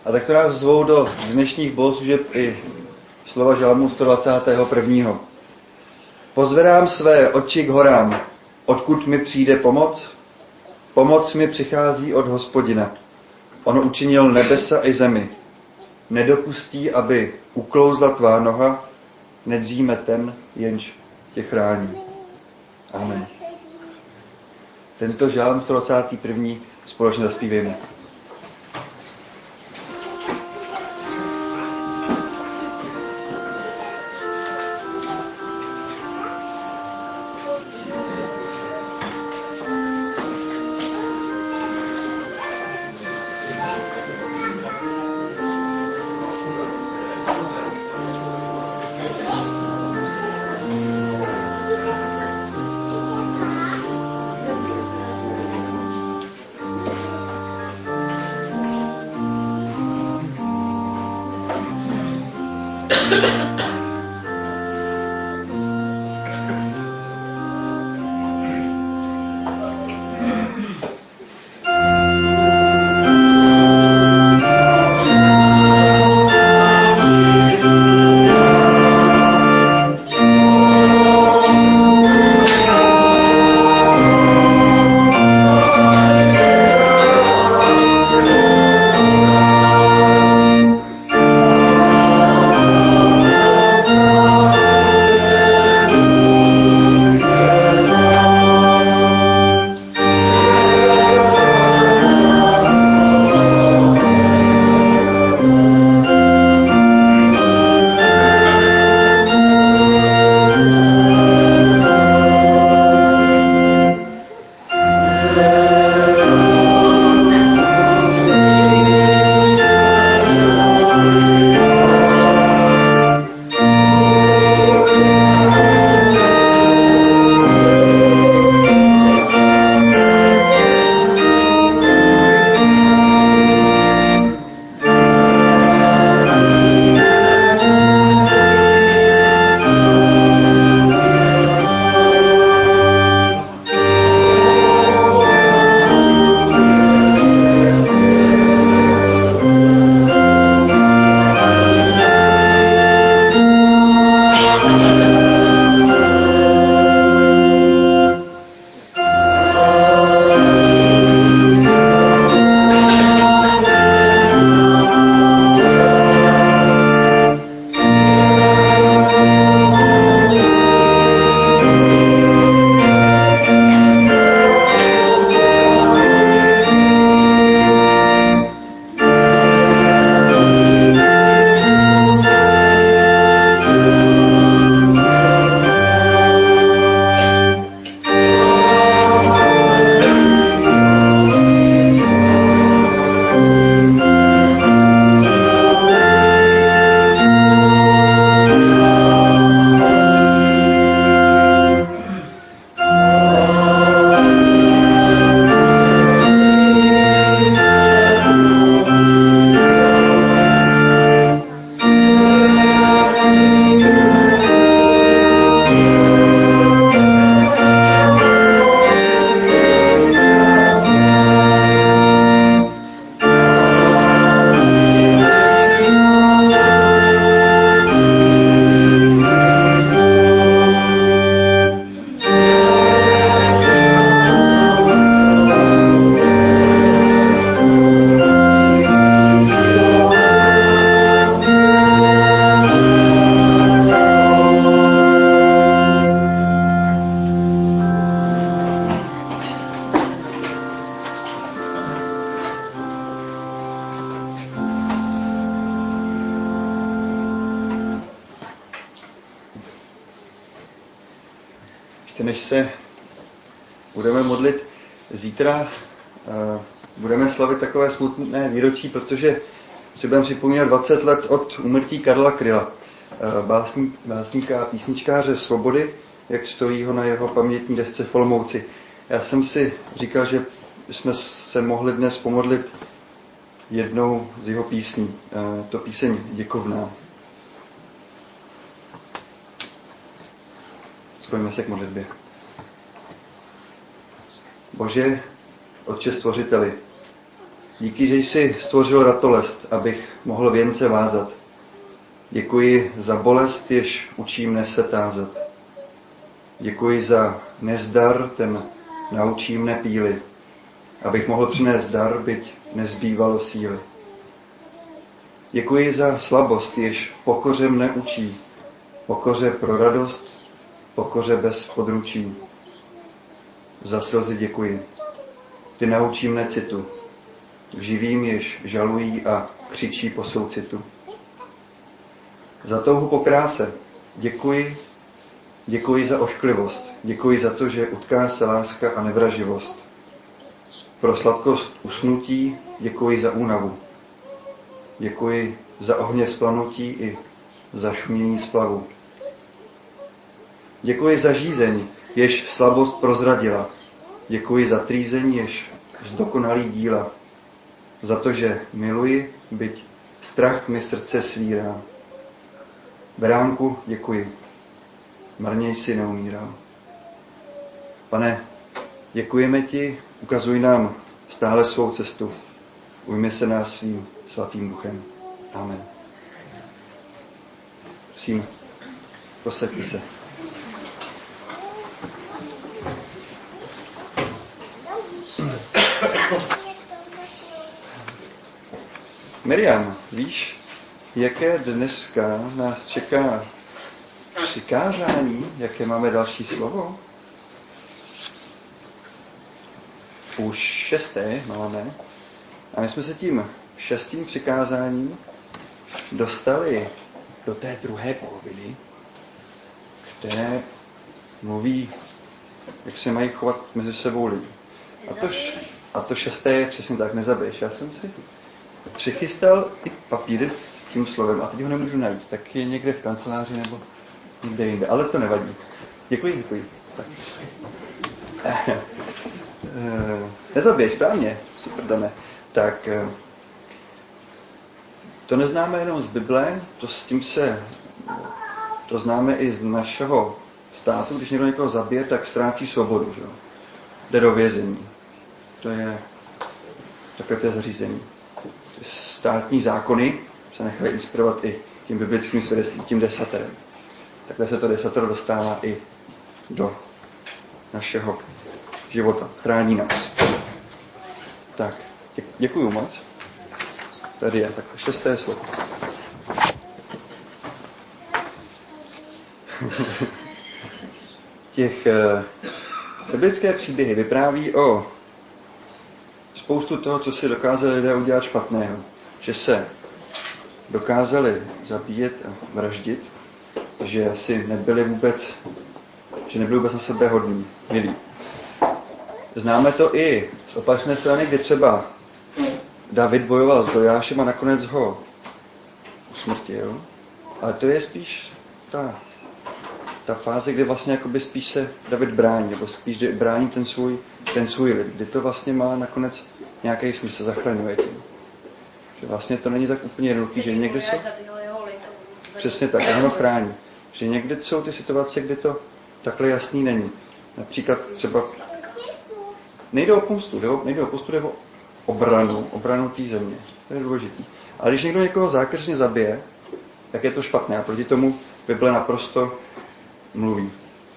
A tak to nás zvou do dnešních bohoslužeb i slova žalmu 121. Pozvedám své oči k horám, odkud mi přijde pomoc? Pomoc mi přichází od Hospodina. On učinil nebesa i zemi. Nedopustí, aby uklouzla tvá noha, nedříme ten, jenž tě chrání. Amen. Tento žalm 121. společně zaspívejme. Než se budeme modlit, zítra budeme slavit takové smutné výročí, protože si budeme připomínat 20 let od úmrtí Karla Kryla, básníka a písničkáře Svobody, jak stojí ho na jeho pamětní desce v Olomouci. Já jsem si říkal, že jsme se mohli dnes pomodlit jednou z jeho písní. To píseň Děkovná. Skloňme se k modlitbě. Bože, Otče stvořiteli, Díky, že jsi stvořil ratolest, abych mohl věnce vázat. Děkuji za bolest, jež učí mne se tázat. Děkuji za nezdar, ten naučí mne píly, abych mohl přinést dar, byť nezbývalo síly. Děkuji za slabost, jež pokoře mne učí, pokoře pro radost, pokoře bez područí. Za slzy děkuji, ty naučí mne citu, k živým, jež žalují a křičí po soucitu. Za touhu po kráse děkuji za ošklivost, děkuji za to, že utká se láska a nevraživost. Pro sladkost usnutí děkuji za únavu. Děkuji za ohně splanutí i za šumění splavu. Děkuji za žízeň, jež slabost prozradila. Děkuji za trýzeň, jež zdokonalí díla. Za to, že miluji, byť strach mi srdce svírá. Beránku děkuji, marně jsi neumíral. Pane, děkujeme ti, ukazuj nám stále svou cestu. Ujmi se nás svým svatým duchem. Amen. Prosím, posaďte se. Miriam, víš, jaké dneska nás čeká přikázání? Jaké máme další slovo? Už 6. máme. A my jsme se tím 6. přikázáním dostali do té druhé poloviny, které mluví, jak se mají chovat mezi sebou lidi. A to 6. je přesně tak, nezabiješ. Já jsem si přichystal i papíry s tím slovem a teď ho nemůžu najít. Tak je někde v kanceláři nebo někde jinde, ale to nevadí. Děkuji. Tak. Nezabiješ, správně. Super, Dane. Tak to neznáme jenom z Bible, to známe i z našeho státu. Když někdo někoho zabije, tak ztrácí svobodu. Že? Jde do vězení. To je zařízení. Státní zákony se nechají inspirovat i tím biblickým svědectvím, tím desaterem. Takhle se to desatero dostává i do našeho života. Chrání nás. Tak, děkuju moc. Tady je tak 6. slovo. Těch biblické příběhy vypráví o spoustu toho, co si dokázali lidé udělat špatného. Že se dokázali zabíjet a vraždit, že nebyli vůbec na sebe hodní, milí. Známe to i z opačné strany, kdy třeba David bojoval s Goliášem a nakonec ho usmrtil. Ale to je spíš ta fáze, kdy vlastně jakoby spíš se David brání, nebo spíš brání ten svůj lid, kdy to vlastně má nakonec nějaký smysl, zachraňuje tím. Že vlastně to není tak úplně jednoduchý, že někdy jsou... Přesně tak, a ono chrání. Že někdy jsou ty situace, kdy to takhle jasný není. Například třeba... Nejde o pomstu, jde o obranu té země. To je důležitý. Ale když někdo někoho zákeřně zabije, tak je to špatné. A proti tomu Bible naprosto mluví.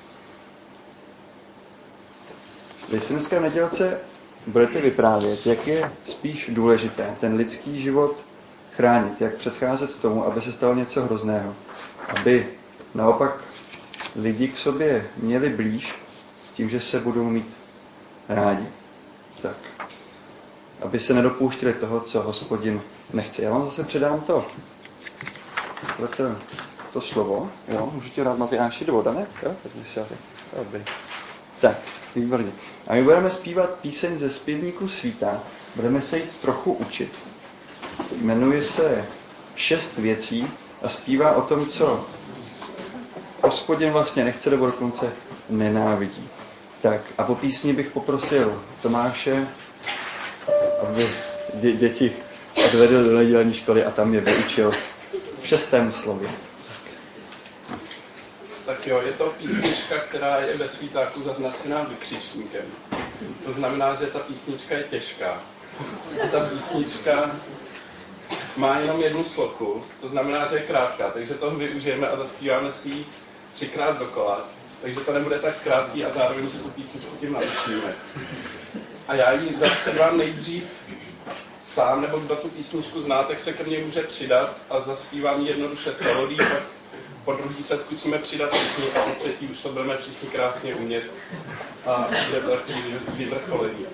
Když si dneska v nedělce budete vyprávět, jak je spíš důležité ten lidský život chránit, jak předcházet tomu, aby se stalo něco hrozného. Aby naopak lidi k sobě měli blíž tím, že se budou mít rádi. Tak. Aby se nedopouštěli toho, co Hospodin nechce. Já vám zase předám to slovo. Jo, můžu ti dát Matyáši do voda, ne? Jo, dobrý. Tak, výborně. A my budeme zpívat píseň ze zpěvníku Svíta. Budeme se jít trochu učit. Jmenuje se 6 věcí a zpívá o tom, co Hospodin vlastně nechce, nebo dokonce nenávidí. Tak a po písni bych poprosil Tomáše, aby děti odvedl do nedělní školy a tam je vyučil v 6. slově. Tak jo, je to písnička, která je ve Svítáku zaznačená vykřičníkem. To znamená, že ta písnička je těžká. ta písnička má jenom jednu sloku, to znamená, že je krátká, takže toho využijeme a zaspíváme si ji 3krát dokola. Takže to nebude tak krátký a zároveň si tu písničku tím naučíme. A já ji zaspívám nejdřív sám, nebo kdo tu písničku zná, tak se ke mně může přidat a zaspívám ji jednoduše s melodí, pak po druhý se zkusíme přidat všichni a po třetí už to budeme všichni krásně umět a bude to takový vyvrcholení.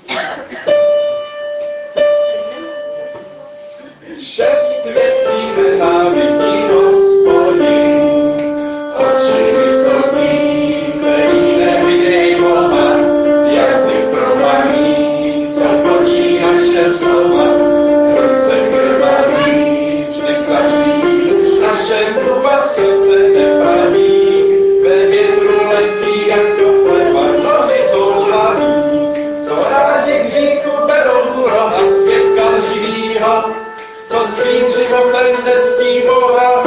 6 věcí nenávidí Hospodin, oči vysoký, který neviděj Boha, jazyk promaný, co plní naše slova, ruce krvaví, vždyť zabíjí, už naše mluva srdce nepraví, ve větru letí jako pleva, nohy touhlaví, co rádi k hříchu berou roha svědka lživýho, co svým životem nectí Boha.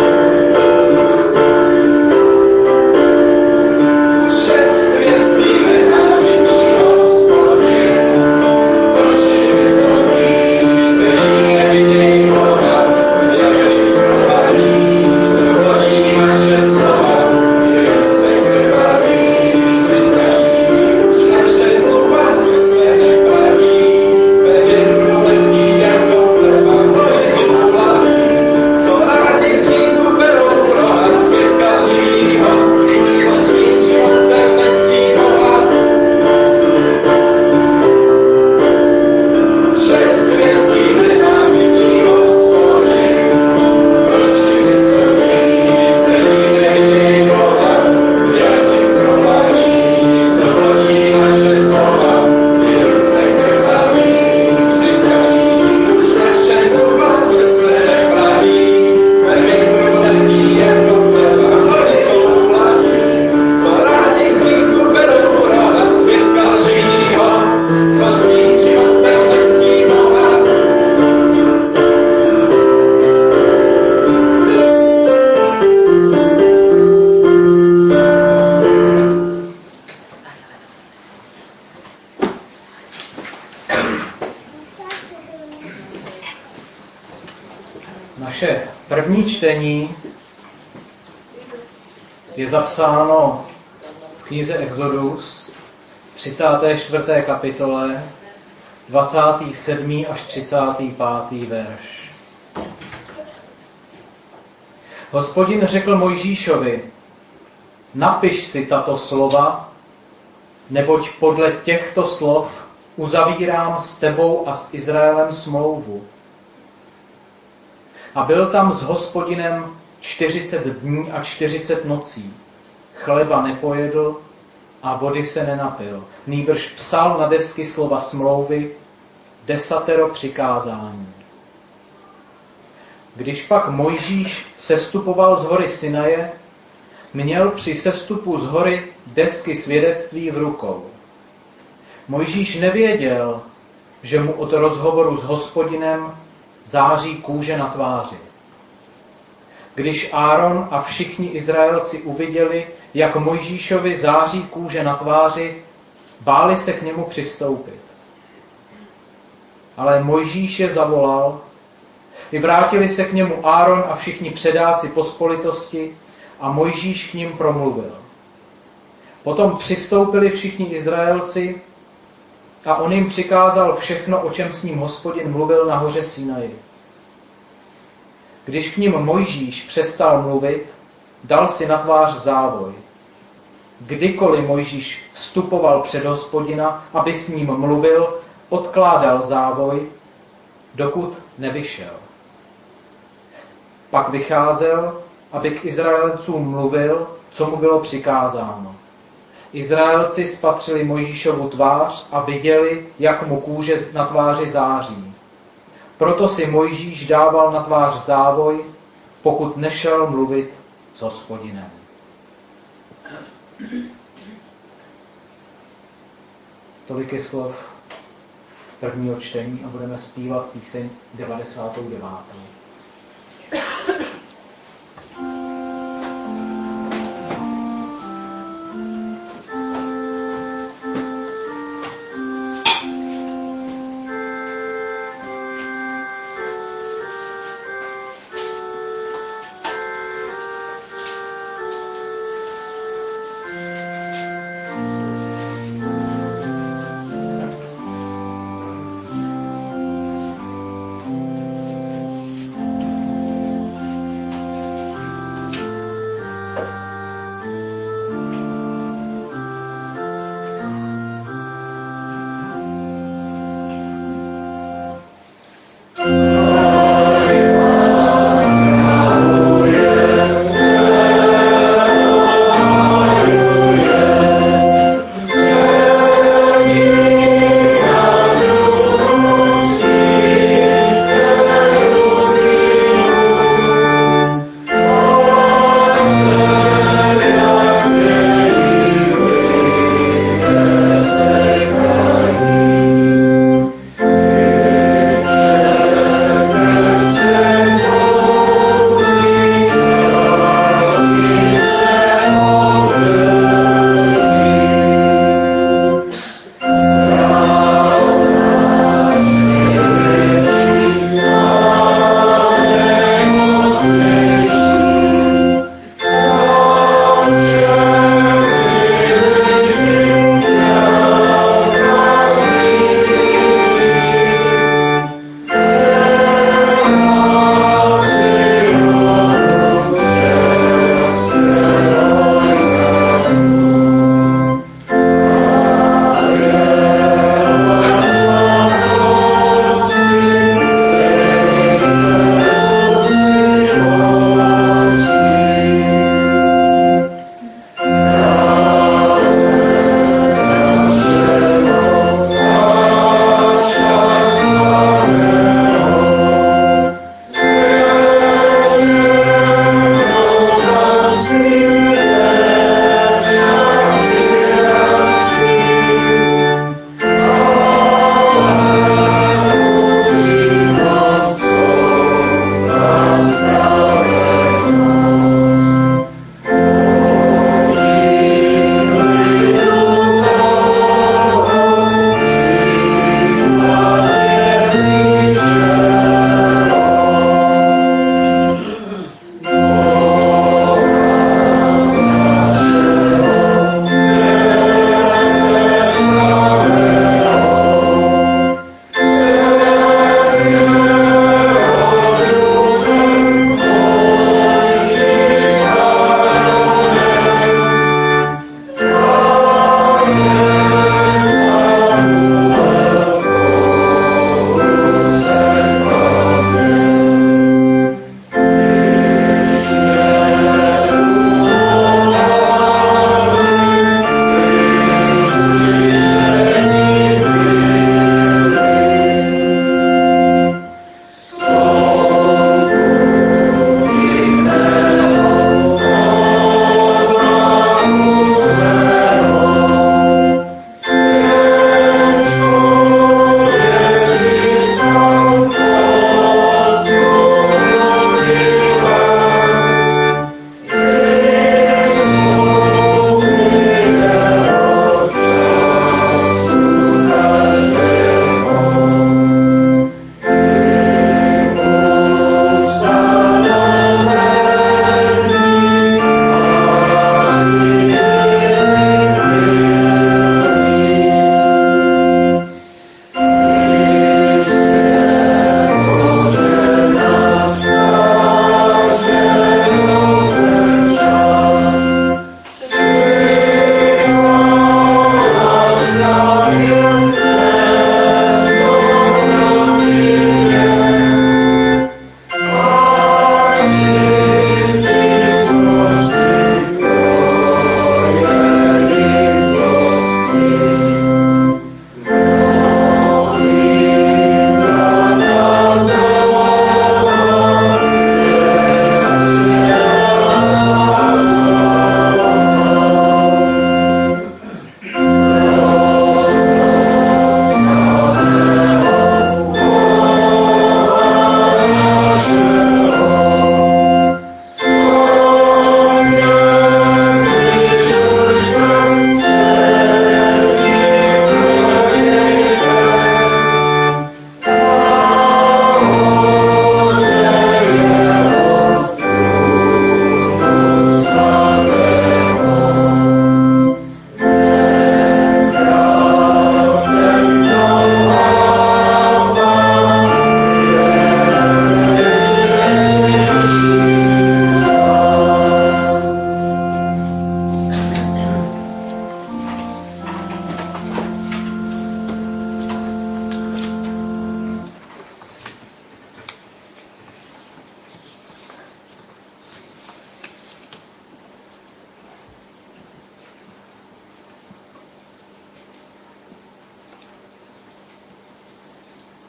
6 věcí nenávidí Hospodin, oči vysoký, který neviděj Boha, jazyk promaný, co plní naše slova, ruce krvaví, vždyť zabíjí, už naše mluva srdce nepraví, ve větru letí jako pleva, nohy co rádi hříchu berou roha svědka lživýho, co svým životem nectí Boha. 6 věcí nenávidí Hospodin, oči vysoký, který neviděj Boha, jazyk promaný, co plní naše slova, i ruce krvaví, vždyť zabíjí, už naše mluva srdce nepraví, ve větru letí jako pleva, nohy touhlaví, co rádi k hříchu berou roha svědka lživýho, co svým životem nectí Boha. Naše první čtení je zapsáno v knize Exodus, 34. kapitole, 27. až 35. verš. Hospodin řekl Mojžíšovi, napiš si tato slova, neboť podle těchto slov uzavírám s tebou a s Izraelem smlouvu. A byl tam s Hospodinem 40 dní a 40 nocí. Chleba nepojedl a vody se nenapil. Nýbrž psal na desky slova smlouvy 10 přikázání. Když pak Mojžíš sestupoval z hory Sinaje, měl při sestupu z hory desky svědectví v rukou. Mojžíš nevěděl, že mu od rozhovoru s Hospodinem září kůže na tváři. Když Áron a všichni Izraelci uviděli, jak Mojžíšovi září kůže na tváři, báli se k němu přistoupit. Ale Mojžíš je zavolal, vyvrátili se k němu Áron a všichni předáci pospolitosti a Mojžíš k nim promluvil. Potom přistoupili všichni Izraelci a on jim přikázal všechno, o čem s ním Hospodin mluvil na hoře Sinaji. Když k ním Mojžíš přestal mluvit, dal si na tvář závoj. Kdykoliv Mojžíš vstupoval před Hospodina, aby s ním mluvil, odkládal závoj, dokud nevyšel. Pak vycházel, aby k Izraelcům mluvil, co mu bylo přikázáno. Izraelci spatřili Mojžíšovu tvář a viděli, jak mu kůže na tváři září. Proto si Mojžíš dával na tvář závoj, pokud nešel mluvit s Hospodinem. Tolik je slov prvního čtení a budeme zpívat píseň 99.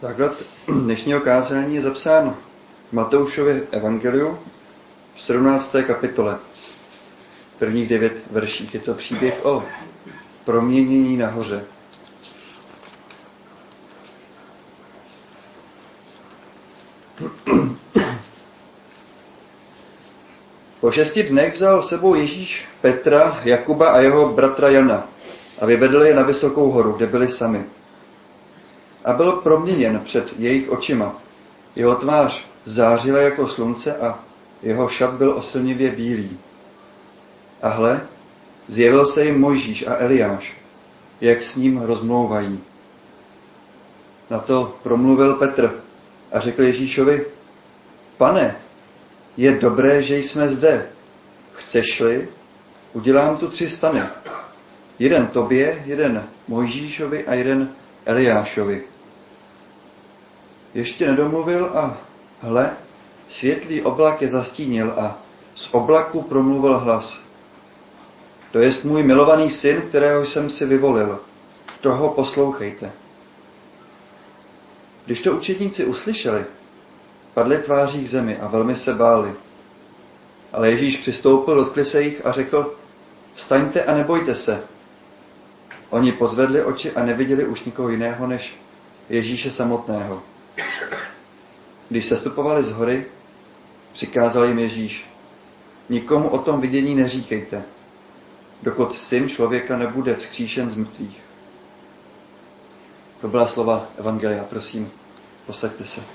Základ dnešního kázání je zapsán v Matoušově evangeliu v 17. kapitole. Prvních 9 verších. Je to příběh o proměnění nahoře. Po 6 dnech vzal s sebou Ježíš Petra, Jakuba a jeho bratra Jana a vyvedl je na vysokou horu, kde byli sami. A byl proměněn před jejich očima. Jeho tvář zářila jako slunce a jeho šat byl oslnivě bílý. A hle, zjevil se jim Mojžíš a Eliáš, jak s ním rozmlouvají. Na to promluvil Petr a řekl Ježíšovi: Pane, je dobré, že jsme zde. Chceš-li, udělám tu 3 stany. Jeden tobě, jeden Mojžíšovi a jeden Eliášovi. Ještě nedomluvil a hle, světlý oblak je zastínil a z oblaku promluvil hlas: To jest můj milovaný syn, kterého jsem si vyvolil. Toho poslouchejte. Když to učedníci uslyšeli, padli tváří k zemi a velmi se báli. Ale Ježíš přistoupil, dotkli se jich a řekl: Vstaňte a nebojte se. Oni pozvedli oči a neviděli už nikoho jiného než Ježíše samotného. Když sestupovali z hory, přikázal jim Ježíš: Nikomu o tom vidění neříkejte, dokud Syn člověka nebude vzkříšen z mrtvých. To byla slova evangelia. Prosím, posaďte se.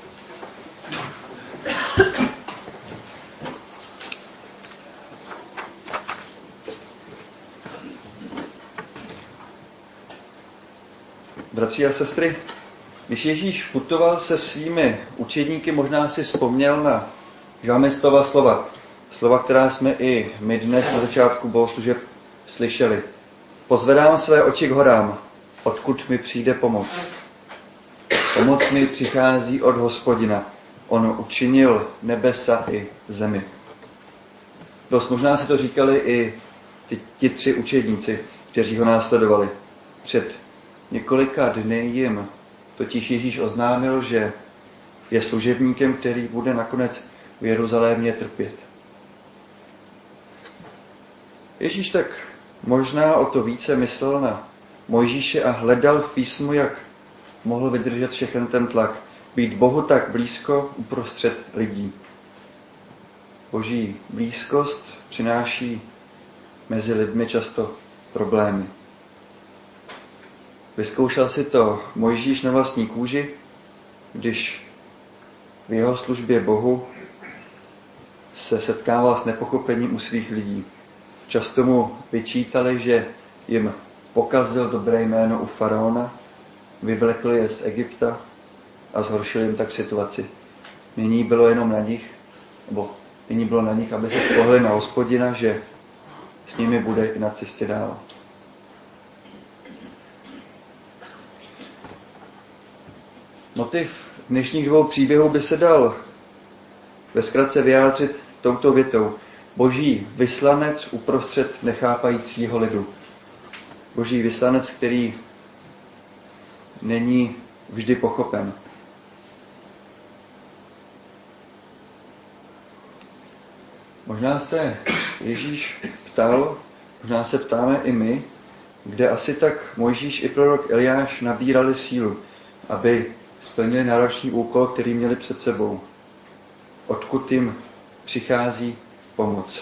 Bratři a sestry, když Ježíš putoval se svými učedníky, možná si vzpomněl na žalmistova slova. Slova, která jsme i my dnes na začátku bohoslužeb slyšeli. Pozvedám své oči k horám, odkud mi přijde pomoc. Pomoc mi přichází od Hospodina. On učinil nebesa i zemi. Dost možná si to říkali i ti 3 učedníci, kteří ho následovali. Před několika dny jim totiž Ježíš oznámil, že je služebníkem, který bude nakonec v Jeruzalémě trpět. Ježíš tak možná o to více myslel na Mojžíše a hledal v písmu, jak mohl vydržet všechen ten tlak, být Bohu tak blízko uprostřed lidí. Boží blízkost přináší mezi lidmi často problémy. Vyzkoušel si to Mojžíš na vlastní kůži, když v jeho službě Bohu se setkával s nepochopením u svých lidí. Často mu vyčítali, že jim pokazil dobré jméno u faraona, vyvlekl je z Egypta a zhoršil jim tak situaci. Nyní bylo na nich, aby se spolehli na Hospodina, že s nimi bude i na cestě dál. Motiv dnešních 2 příběhů by se dal ve zkratce vyjádřit touto větou: Boží vyslanec uprostřed nechápajícího lidu. Boží vyslanec, který není vždy pochopen. Možná se Ježíš ptal, možná se ptáme i my, kde asi tak Mojžíš i prorok Eliáš nabírali sílu, aby splnili náročný úkol, který měli před sebou. Odkud jim přichází pomoc.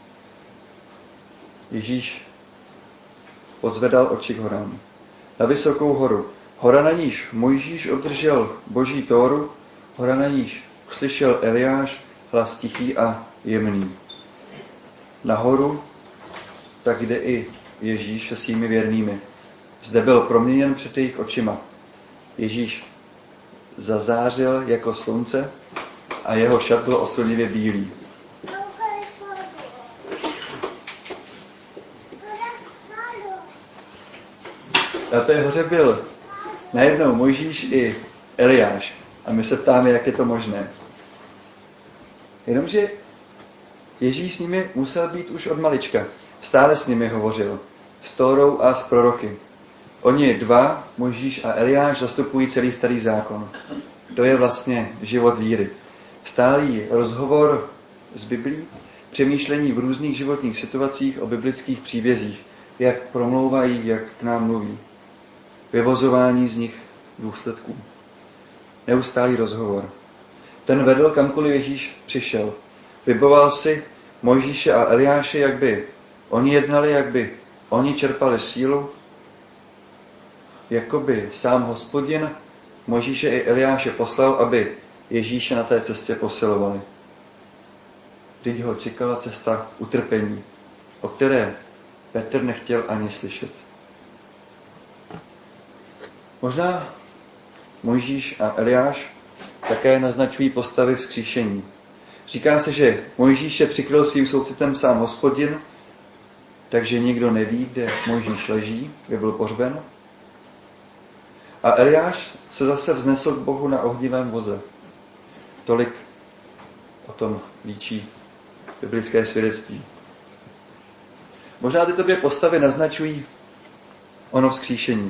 Ježíš pozvedal oči k horám. Na vysokou horu. Hora, na níž Mojžíš obdržel Boží Tóru, hora, na níž uslyšel Eliáš hlas tichý a jemný. Nahoru tak jde i Ježíš se svými věrnými. Zde byl proměněn před jejich očima. Ježíš zazářil jako slunce a jeho šat byl oslnivě bílý. Na té hoře byl najednou Mojžíš i Eliáš. A my se ptáme, jak je to možné. Jenomže Ježíš s nimi musel být už od malička. Stále s nimi hovořil. S Tórou a s proroky. Oni dva, Mojžíš a Eliáš, zastupují celý starý zákon. To je vlastně život víry. Stálý rozhovor s Biblí, přemýšlení v různých životních situacích o biblických příbězích, jak promlouvají, jak k nám mluví. Vyvozování z nich důsledků. Neustálý rozhovor. Ten vedl kamkoliv Ježíš přišel. Vyboval si Mojžíše a Eliáše, jak by oni jednali, jak by oni čerpali sílu, jako by sám Hospodin Mojžíše i Eliáše poslal, aby Ježíše na té cestě posilovali. Vždyť ho čekala cesta utrpení, o které Petr nechtěl ani slyšet. Možná Mojžíš a Eliáš také naznačují postavy vzkříšení. Říká se, že Mojžíše přikryl svým soucitem sám Hospodin, takže nikdo neví, kde Mojžíš leží, kde byl pohřben. A Eliáš se zase vznesl k Bohu na ohnivém voze. Tolik o tom líčí biblické svědectví. Možná tyto dvě postavy naznačují ono vzkříšení.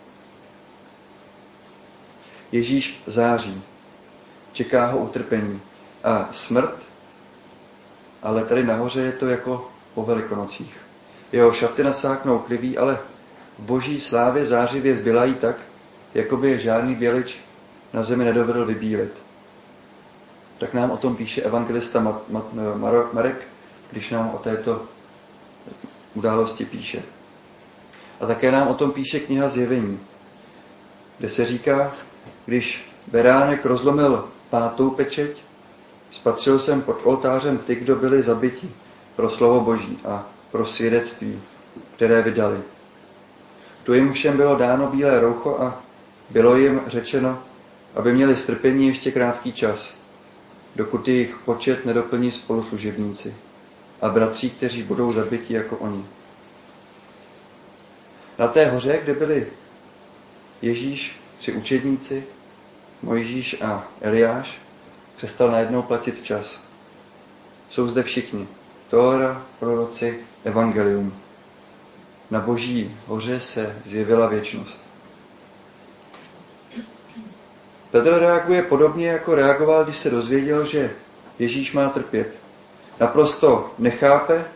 Ježíš září, čeká ho utrpení a smrt, ale tady nahoře je to jako po Velikonocích. Jeho šaty nasáknou krví, ale v boží slávě zářivě zbylají tak, jako by je žádný bělič na zemi nedovedl vybílit. Tak nám o tom píše evangelista Marek, když nám o této události píše. A také nám o tom píše kniha Zjevení, kde se říká, když beránek rozlomil 5. pečeť, spatřil jsem pod oltářem ty, kdo byli zabiti pro slovo Boží a pro svědectví, které vydali. Tu jim všem bylo dáno bílé roucho a bylo jim řečeno, aby měli strpení ještě krátký čas, dokud jejich počet nedoplní spoluslužebníci a bratří, kteří budou zabiti jako oni. Na té hoře, kde byli Ježíš, 3 učedníci, Mojžíš a Eliáš, přestal najednou platit čas. Jsou zde všichni. Tóra, proroci, evangelium. Na boží hoře se zjevila věčnost. Petr reaguje podobně, jako reagoval, když se dozvěděl, že Ježíš má trpět. Naprosto nechápe,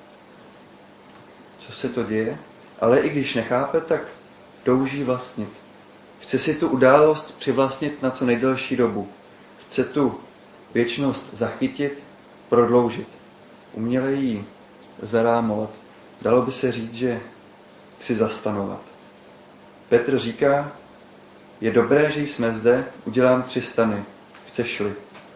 co se to děje, ale i když nechápe, tak touží vlastnit. Chce si tu událost přivlastnit na co nejdelší dobu. Chce tu věčnost zachytit, prodloužit. Uměle ji zarámovat. Dalo by se říct, že chci zastanovat. Petr říká, je dobré, že jsme zde, udělám 3 stany. Chceš-li?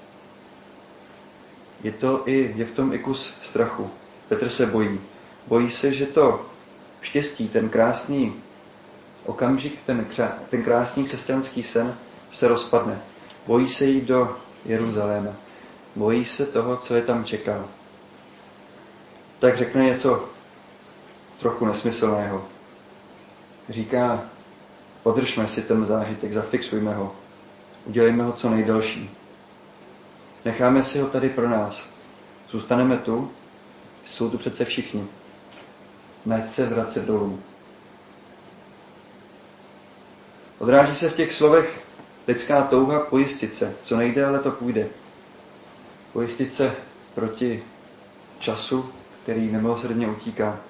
Je v tom i kus strachu. Petr se bojí. Bojí se, že to štěstí, ten krásný okamžik, ten krásný křesťanský sen se rozpadne. Bojí se jít do Jeruzaléma. Bojí se toho, co je tam čeká. Tak řekne něco trochu nesmyslného. Říká, podržme si ten zážitek, zafixujme ho. Udělejme ho co nejdelší. Necháme si ho tady pro nás. Zůstaneme tu, jsou tu přece všichni. Nať se vracet dolů. Odráží se v těch slovech lidská touha pojistit se. Co nejde, ale to půjde. Pojistit se proti času, který nemilosrdně utíká.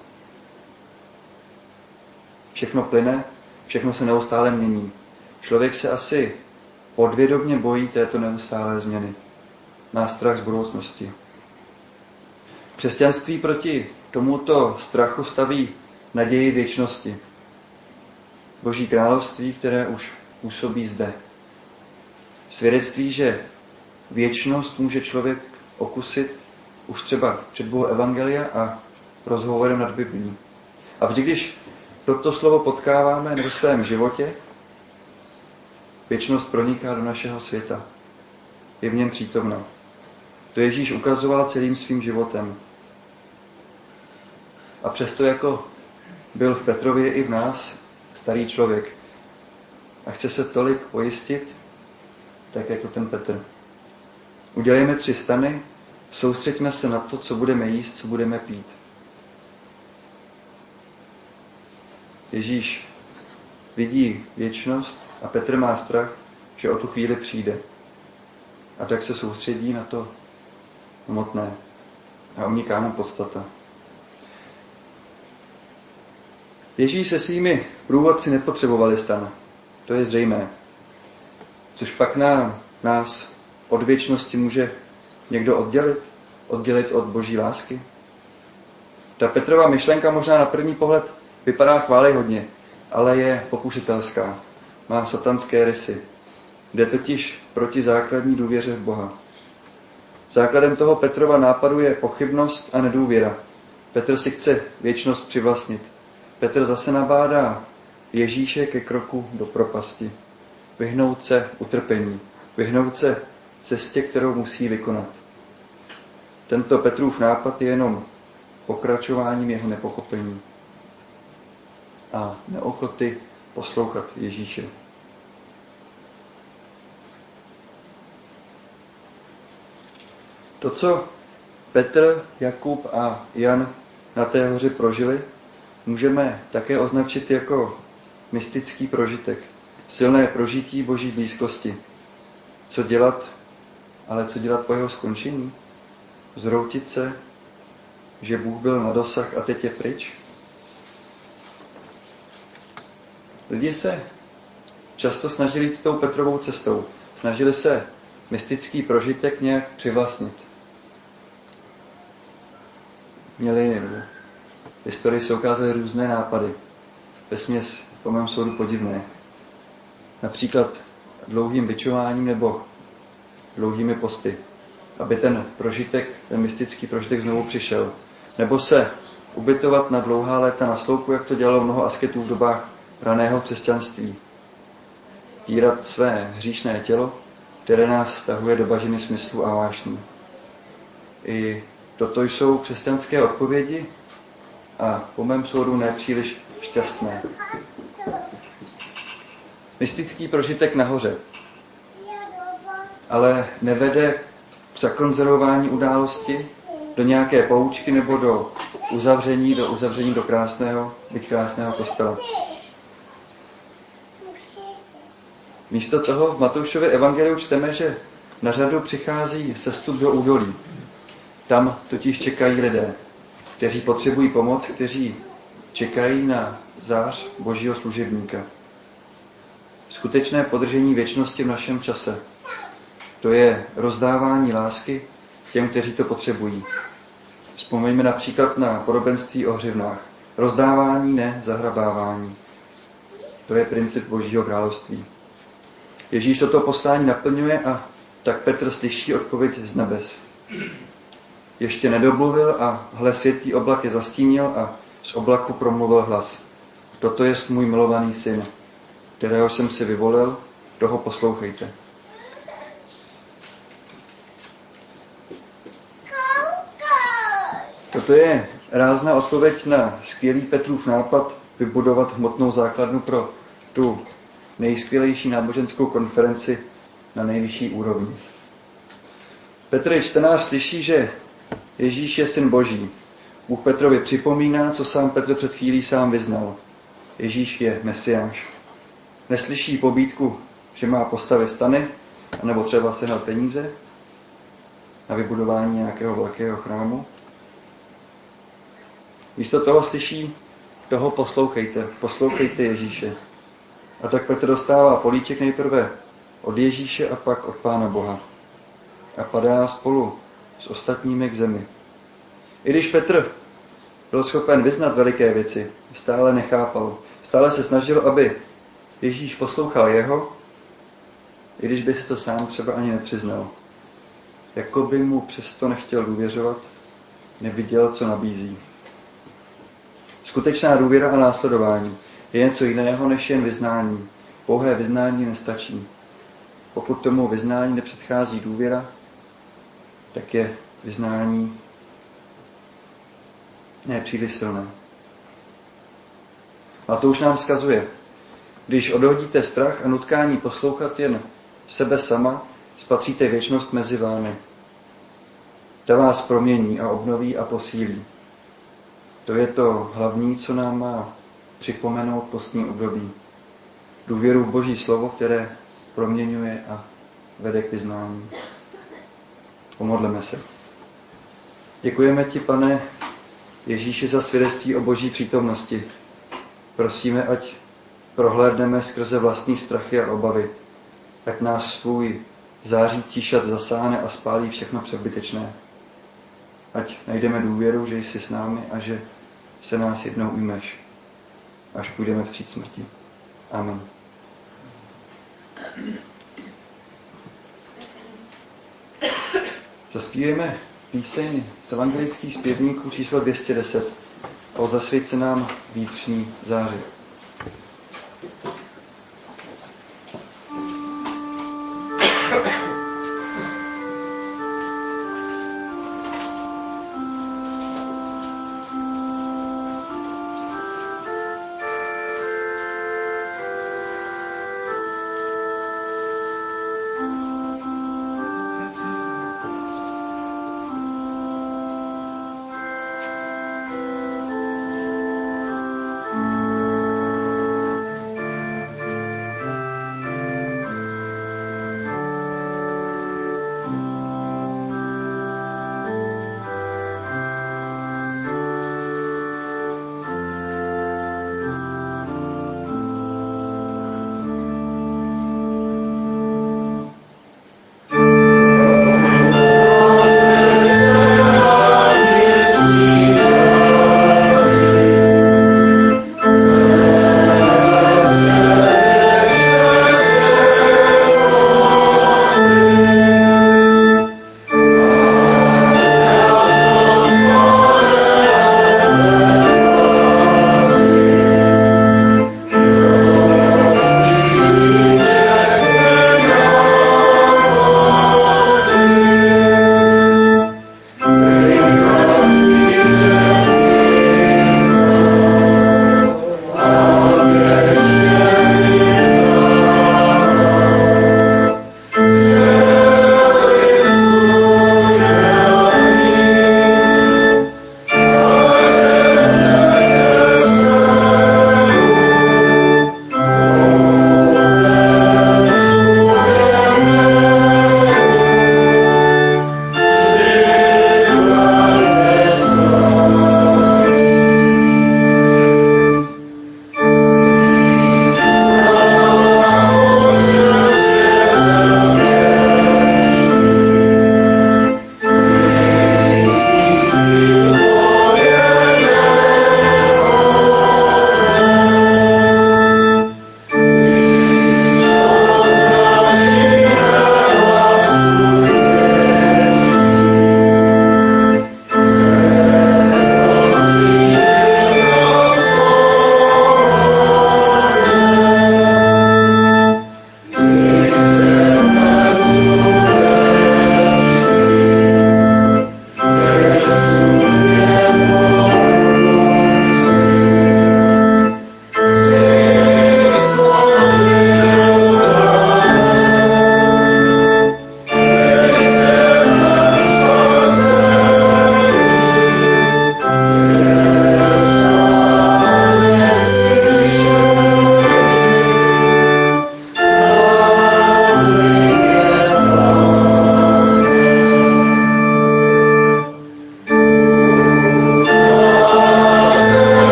Všechno plyne, všechno se neustále mění. Člověk se asi podvědomě bojí této neustálé změny. Má strach z budoucnosti. Křesťanství proti tomuto strachu staví naději věčnosti. Boží království, které už působí zde. Svědectví, že věčnost může člověk okusit už třeba před Bohu evangelia a rozhovorem nad Biblí. A vždy, když toto slovo potkáváme ve svém životě, věčnost proniká do našeho světa. Je v něm přítomná. To Ježíš ukazoval celým svým životem. A přesto jako byl v Petrově i v nás starý člověk a chce se tolik pojistit, tak jako ten Petr. Udělejme 3 stany, soustřeďme se na to, co budeme jíst, co budeme pít. Ježíš vidí věčnost a Petr má strach, že o tu chvíli přijde. A tak se soustředí na to hmotné a uniká mu podstata. Ježíš se svými průvodci nepotřebovali stan. To je zřejmé. Což pak nás od věčnosti může někdo oddělit od boží lásky. Ta Petrova myšlenka možná na první pohled vypadá chvályhodně, ale je pokušitelská. Má satanské rysy. Jde totiž proti základní důvěře v Boha. Základem toho Petrova nápadu je pochybnost a nedůvěra. Petr si chce věčnost přivlastnit. Petr zase nabádá Ježíše ke kroku do propasti. Vyhnout se utrpení. Vyhnout se cestě, kterou musí vykonat. Tento Petrův nápad je jenom pokračováním jeho nepochopení a neochoty poslouchat Ježíše. To, co Petr, Jakub a Jan na té hoře prožili, můžeme také označit jako mystický prožitek, silné prožití boží blízkosti. Co dělat po jeho skončení? Zroutit se, že Bůh byl na dosah a teď je pryč? Lidi se často snažili jít tou Petrovou cestou. Snažili se mystický prožitek nějak přivlastnit. V historii se ukázaly různé nápady. Vesměs po mém soudu podivné. Například dlouhým bičováním nebo dlouhými posty, aby ten mystický prožitek znovu přišel. Nebo se ubytovat na dlouhá léta na sloupu, jak to dělalo mnoho asketů v dobách raného křesťanství. Týrat své hříšné tělo, které nás stahuje do bažiny smyslu a vášní. I toto jsou křesťanské odpovědi a po mém soudu nepříliš šťastné. Mystický prožitek nahoře, ale nevede k zakonzervování události, do nějaké poučky nebo do uzavření do krásného kostela. Místo toho v Matoušově evangeliu čteme, že na řadu přichází sestup do údolí. Tam totiž čekají lidé, kteří potřebují pomoc, kteří čekají na zář božího služebníka. Skutečné podržení věčnosti v našem čase. To je rozdávání lásky těm, kteří to potřebují. Vzpomeňme například na podobenství o hřivnách. Rozdávání, ne zahrabávání. To je princip Božího království. Ježíš toto poslání naplňuje a tak Petr slyší odpověď z nebes. Ještě nedomluvil a hle, světý oblak je zastínil a z oblaku promluvil hlas. Toto je můj milovaný syn, kterého jsem si vyvolil, toho poslouchejte. Toto je rázná odpověď na skvělý Petrův nápad vybudovat hmotnou základnu pro tu nejskvělejší náboženskou konferenci na nejvyšší úrovni. Petr čtenář slyší, že Ježíš je syn Boží. Bůh Petrovi připomíná, co sám Petr před chvílí sám vyznal. Ježíš je Mesiáš. Neslyší pobídku, že má postavit stany, anebo třeba sehnat peníze na vybudování nějakého velkého chrámu. Místo toho slyší, toho poslouchejte Ježíše. A tak Petr dostává políček nejprve od Ježíše a pak od Pána Boha. A padá spolu s ostatními k zemi. I když Petr byl schopen vyznat veliké věci, stále nechápal. Stále se snažil, aby Ježíš poslouchal jeho, i když by si to sám třeba ani nepřiznal. Jako by mu přesto nechtěl důvěřovat, neviděl, co nabízí. Skutečná důvěra a následování je něco jiného než jen vyznání. Pouhé vyznání nestačí. Pokud tomu vyznání nepředchází důvěra, tak je vyznání nepříliš silné. Matouš nám vzkazuje, když odhodíte strach a nutkání poslouchat jen sebe sama, spatříte věčnost mezi vámi. Ta vás promění a obnoví a posílí. To je to hlavní, co nám má připomenout postní období. důvěru v Boží slovo, které proměňuje a vede k vyznání. Pomodleme se. Děkujeme ti, Pane Ježíši, za svědectví o Boží přítomnosti. Prosíme, ať prohlédneme skrze vlastní strachy a obavy, ať nás svůj zářící šat zasáhne a spálí všechno přebytečné. Ať najdeme důvěru, že jsi s námi a že se nás jednou ujmeš, až půjdeme vstříc smrti. Amen. Zaspívejme píseň z evangelických zpěvníků číslo 210 o zasvěť se nám vnitřní záře.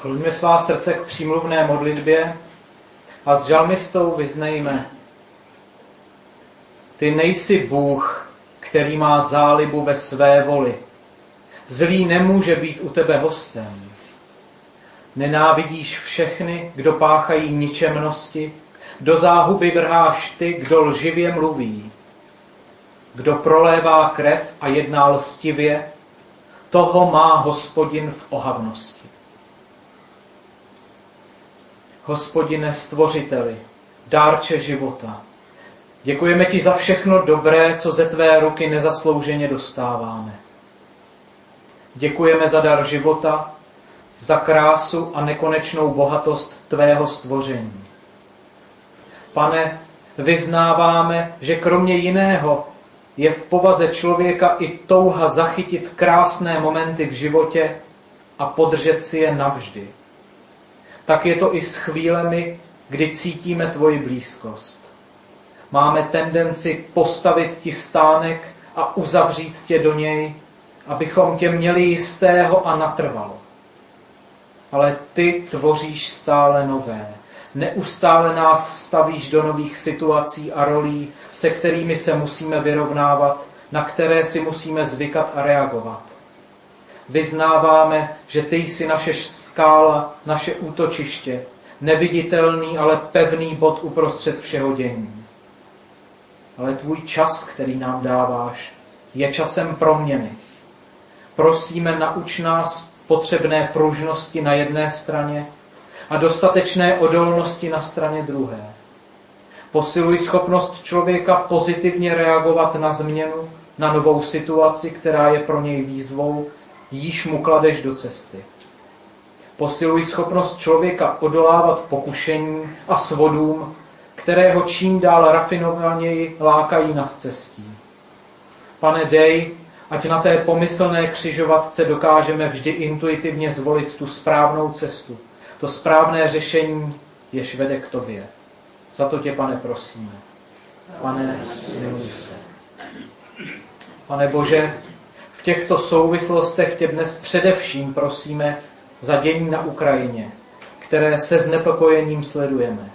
Skloňme svá srdce k přímluvné modlitbě a s žalmistou vyznejme: Ty nejsi Bůh, který má zálibu ve své voli. Zlý nemůže být u tebe hostem. Nenávidíš všechny, kdo páchají ničemnosti, do záhuby vrháš ty, kdo lživě mluví. Kdo prolévá krev a jedná lstivě, toho má Hospodin v ohavnosti. Hospodine stvořiteli, dárče života, děkujeme ti za všechno dobré, co ze tvé ruky nezaslouženě dostáváme. Děkujeme za dar života, za krásu a nekonečnou bohatost tvého stvoření. Pane, vyznáváme, že kromě jiného je v povaze člověka i touha zachytit krásné momenty v životě a podržet si je navždy. Tak je to i s chvílemi, kdy cítíme tvoji blízkost. Máme tendenci postavit ti stánek a uzavřít tě do něj, abychom tě měli jistého a natrvalo. Ale ty tvoříš stále nové. Neustále nás stavíš do nových situací a rolí, se kterými se musíme vyrovnávat, na které si musíme zvykat a reagovat. Vyznáváme, že ty jsi naše skála, naše útočiště, neviditelný, ale pevný bod uprostřed všeho dění. Ale tvůj čas, který nám dáváš, je časem proměny. Prosíme, nauč nás potřebné pružnosti na jedné straně a dostatečné odolnosti na straně druhé. Posiluj schopnost člověka pozitivně reagovat na změnu, na novou situaci, která je pro něj výzvou, jíž mu kladeš do cesty. Posiluj schopnost člověka odolávat pokušení a svodům, které ho čím dál rafinovaněji lákají na scestí. Pane, dej, ať na té pomyslné křižovatce dokážeme vždy intuitivně zvolit tu správnou cestu, to správné řešení, jež vede k tobě. Za to tě, Pane, prosíme. Pane, smiluj se. Pane Bože, v těchto souvislostech tě dnes především prosíme za dění na Ukrajině, které se znepokojením sledujeme.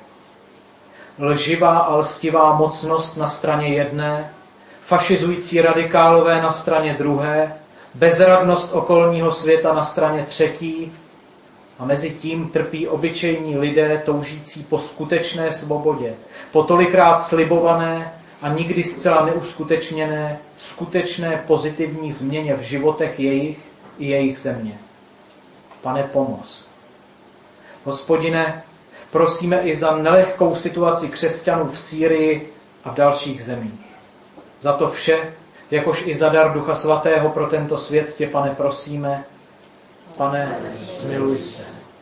Lživá a lstivá mocnost na straně jedné, fašizující radikálové na straně druhé, bezradnost okolního světa na straně třetí a mezi tím trpí obyčejní lidé toužící po skutečné svobodě, po tolikrát slibované a nikdy zcela neuskutečněné, skutečné pozitivní změně v životech jejich i jejich země. Pane, pomoz. Hospodine, prosíme i za nelehkou situaci křesťanů v Sýrii a v dalších zemích. Za to vše, jakož i za dar Ducha Svatého pro tento svět tě, Pane, prosíme. Pane, smiluj se.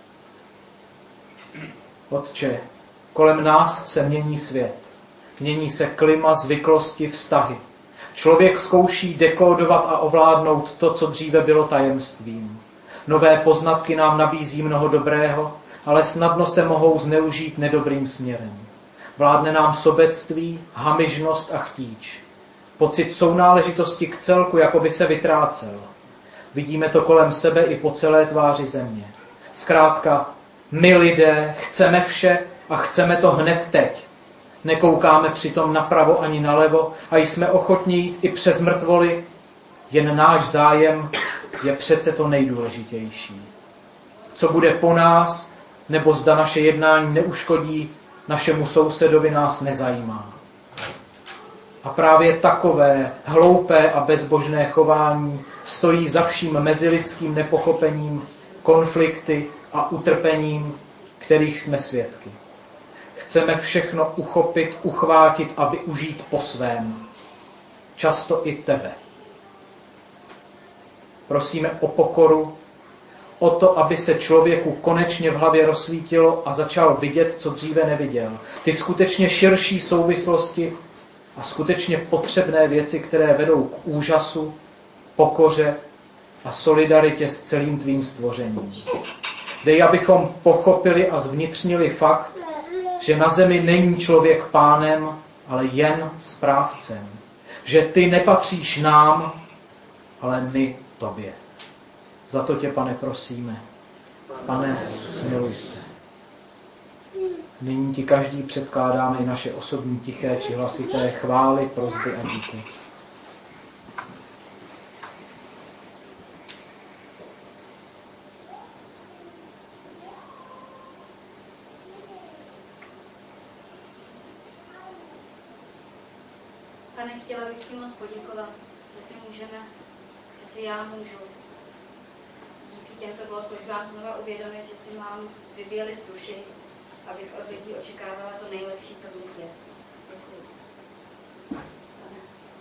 Otče, kolem nás se mění svět. Mění se klima, zvyklosti, vztahy. Člověk zkouší dekódovat a ovládnout to, co dříve bylo tajemstvím. Nové poznatky nám nabízí mnoho dobrého, ale snadno se mohou zneužít nedobrým směrem. Vládne nám sobectví, hamižnost a chtíč. Pocit sounáležitosti k celku, jako by se vytrácel. Vidíme to kolem sebe i po celé tváři země. Zkrátka, my lidé chceme vše a chceme to hned teď. Nekoukáme přitom napravo ani nalevo a jsme ochotní jít i přes mrtvoly, jen náš zájem je přece to nejdůležitější. Co bude po nás, nebo zda naše jednání neuškodí našemu sousedovi, nás nezajímá. A právě takové hloupé a bezbožné chování stojí za vším mezilidským nepochopením, konflikty a utrpením, kterých jsme svědky. Chceme všechno uchopit, uchvátit a využít po svém. Často i tebe. Prosíme o pokoru, o to, aby se člověku konečně v hlavě rozsvítilo a začal vidět, co dříve neviděl. Ty skutečně širší souvislosti a skutečně potřebné věci, které vedou k úžasu, pokoře a solidaritě s celým tvým stvořením. Dej, abychom pochopili a zvnitřnili fakt, že na zemi není člověk pánem, ale jen správcem. Že ty nepatříš nám, ale my tobě. Za to tě, Pane, prosíme. Pane, smiluj se. Nyní ti každý předkládáme i naše osobní tiché či hlasité chvály, prosby a díky. Pane, chtěla bych ti moc poděkovat, že si já můžu díky těmto bohoslužbám znova uvědomit, že si mám vybělit duši, abych od lidí očekávala to nejlepší, co v nich je. Děkuji. Pane.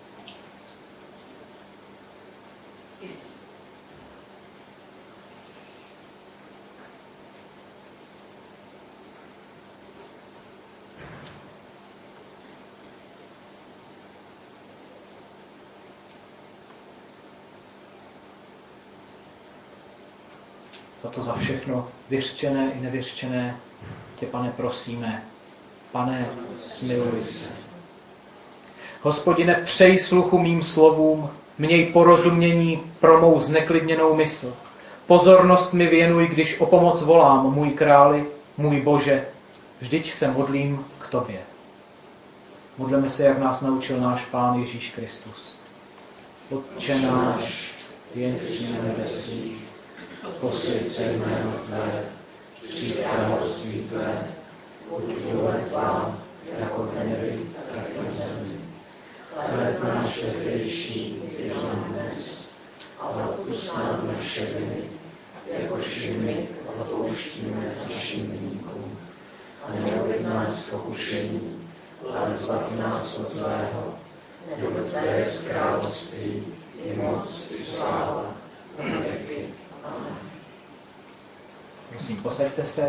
Za to za všechno, vyřčené i nevyřčené, tě, Pane, prosíme. Pane, smiluj se. Hospodine, přej sluchu mým slovům, měj porozumění pro mou zneklidněnou mysl. Pozornost mi věnuj, když o pomoc volám, můj králi, můj Bože, vždyť se modlím k tobě. Modleme se, jak nás naučil náš Pán Ježíš Kristus. Otče náš, jen jsi na nebesích, posvěť se jméno tvé, přijď království tvé, buď vůle tvá, jako v nebi, tak i v zemi. Chléb náš vezdejší, dej nám dnes, a odpusť nám naše viny, jakož i my odpouštíme našim viníkům. A neuveď nás v pokušení, ale zbav nás od zlého, neboť tvé je království, i moc, i sláva, na věky. Amen. Prosím, posaďte se.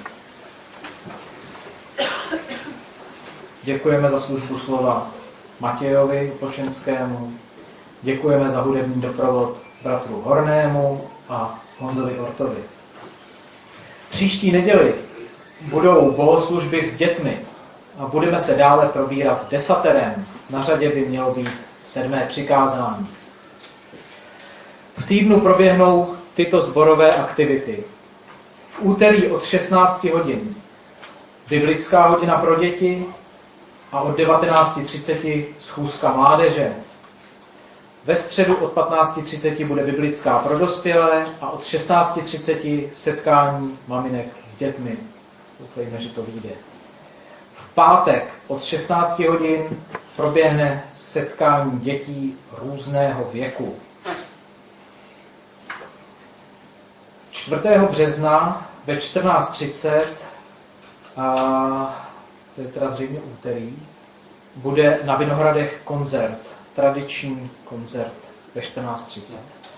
Děkujeme za službu slova Matějovi Počenskému. Děkujeme za hudební doprovod bratru Hornému a Honzovi Ortovi. Příští neděli budou bohoslužby s dětmi a budeme se dále probírat desaterem. Na řadě by mělo být 7. přikázání. V týdnu proběhnou tyto sborové aktivity. V úterý od 16 hodin biblická hodina pro děti a od 19:30 schůzka mládeže. Ve středu od 15:30 bude biblická pro dospělé a od 16:30 setkání maminek s dětmi. Doufejme, že to vyjde. V pátek od 16 hodin proběhne setkání dětí různého věku. 4. března ve 14:30, to je teda zřejmě úterý, bude na Vinohradech koncert, tradiční koncert ve 14:30.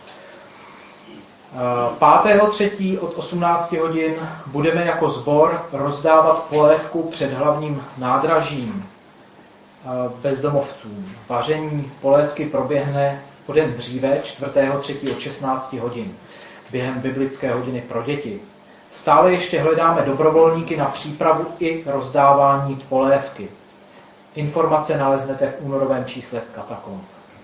5.3. od 18 hodin budeme jako sbor rozdávat polévku před hlavním nádražím bezdomovcům. Vaření polévky proběhne o den dříve, 4.3. od 16 hodin, během biblické hodiny pro děti. Stále ještě hledáme dobrovolníky na přípravu i rozdávání polévky. Informace naleznete v únorovém čísle Katakomb.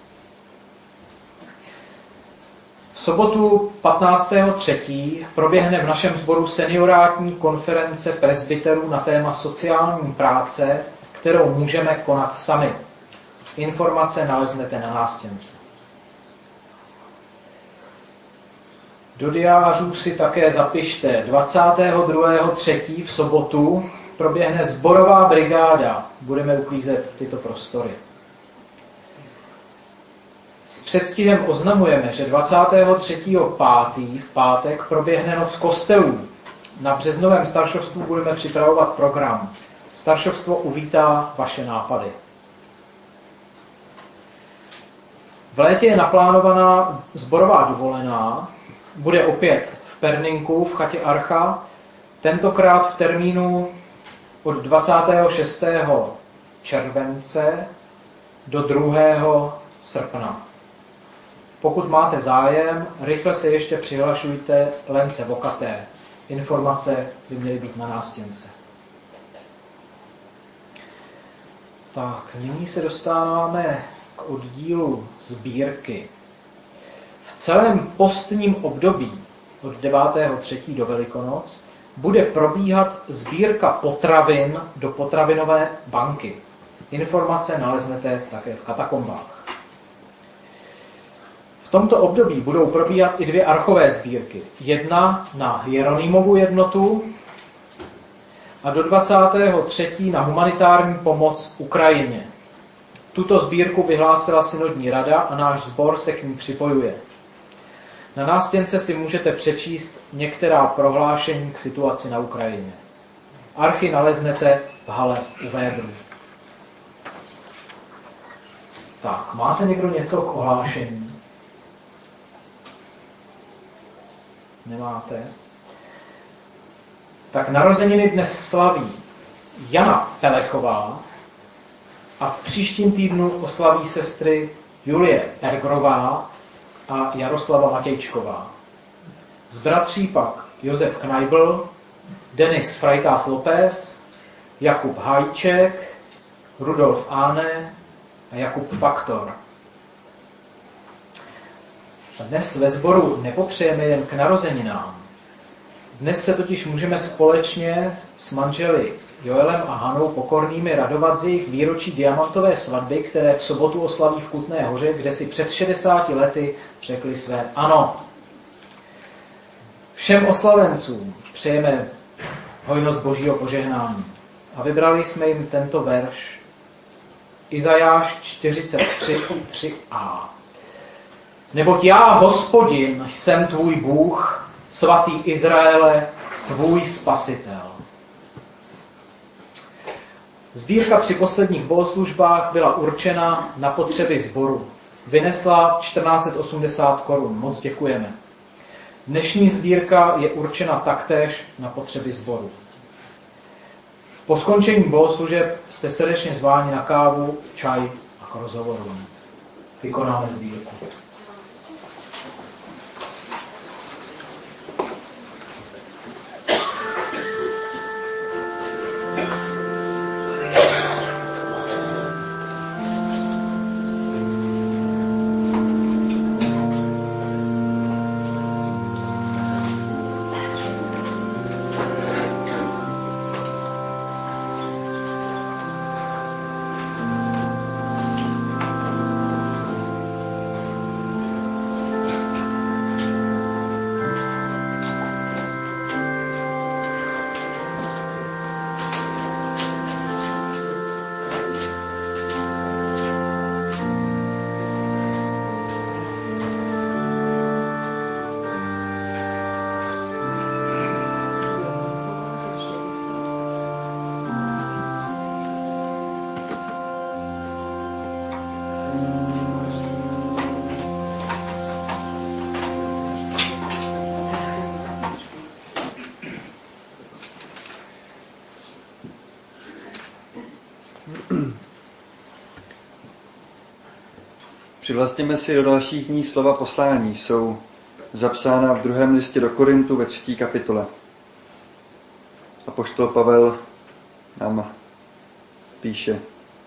V sobotu 15.3. proběhne v našem sboru seniorátní konference presbyterů na téma sociální práce, kterou můžeme konat sami. Informace naleznete na nástěnce. Do diářů si také zapište 22.3. v sobotu proběhne sborová brigáda. Budeme uklízet tyto prostory. S předstihem oznamujeme, že 23.5. v pátek proběhne noc kostelů. Na březnovém staršovstvu budeme připravovat program. Staršovstvo uvítá vaše nápady. V létě je naplánovaná sborová dovolená. Bude opět v Perninku, v chatě Archa, tentokrát v termínu od 26. července do 2. srpna. Pokud máte zájem, rychle se ještě přihlašujte Lence Vokaté. Informace by měly být na nástěnce. Tak, nyní se dostáváme k oddílu sbírky. V celém postním období od 9.3. do Velikonoc bude probíhat sbírka potravin do potravinové banky. Informace naleznete také v katakombách. V tomto období budou probíhat i 2 archové sbírky. Jedna na Hieronymovu jednotu a do 23. na humanitární pomoc Ukrajině. Tuto sbírku vyhlásila synodní rada a náš sbor se k ní připojuje. Na nástěnce si můžete přečíst některá prohlášení k situaci na Ukrajině. Archy naleznete v hale u Vébru. Tak, máte někdo něco k ohlášení? Nemáte? Tak narozeniny dnes slaví Jana Pelechová a v příštím týdnu oslaví sestry Julie Pergrová a Jaroslava Matějčková. Z bratří pak Josef Kneibl, Denis Freitas López, Jakub Hajček, Rudolf Áne a Jakub Faktor. Dnes ve sboru nepopřejeme jen k narozeninám. Dnes se totiž můžeme společně s manželi Joelem a Hanou Pokornými radovat z jejich výročí diamantové svatby, které v sobotu oslaví v Kutné Hoře, kde si před 60 lety řekli své ano. Všem oslavencům přejeme hojnost Božího požehnání. A vybrali jsme jim tento verš Izajáš 43:3a. Neboť já, Hospodin, jsem tvůj Bůh, svatý Izraele, tvůj spasitel. Sbírka při posledních bohoslužbách byla určena na potřeby sboru. Vynesla 1480 korun. Moc děkujeme. Dnešní sbírka je určena taktéž na potřeby sboru. Po skončení bohoslužeb jste srdečně zváni na kávu, čaj a k rozhovorům. Vykonáme sbírku. Přivlastněme si do dalších dní slova poslání. Jsou zapsána v 2. listě do Korintu ve 3. kapitole. Apoštol Pavel nám píše: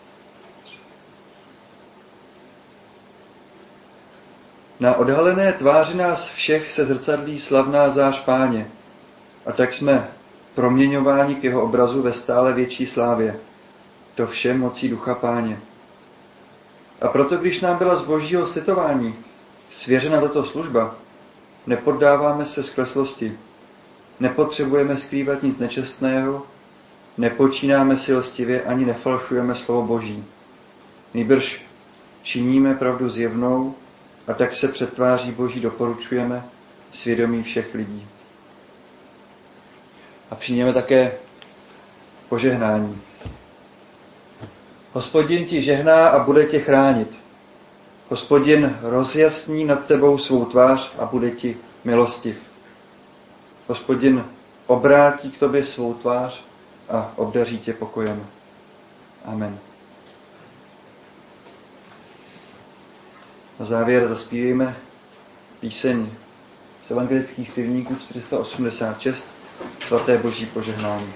Na odhalené tváři nás všech se zrcadlí slavná zář Páně, a tak jsme proměňováni k jeho obrazu ve stále větší slávě. To vše mocí Ducha Páně. A proto, když nám byla z Božího slitování svěřena tato služba, nepoddáváme se skleslosti, nepotřebujeme skrývat nic nečestného, nepočínáme si lstivě ani nefalšujeme slovo Boží. Nýbrž činíme pravdu zjevnou a tak se před tváří Boží doporučujeme svědomí všech lidí. A přijměme také požehnání. Hospodin ti žehná a bude tě chránit. Hospodin rozjasní nad tebou svou tvář a bude ti milostiv. Hospodin obrátí k tobě svou tvář a obdaří tě pokojem. Amen. Na závěr zaspívejme píseň z evangelických zpěvníků 486, Svaté Boží požehnání.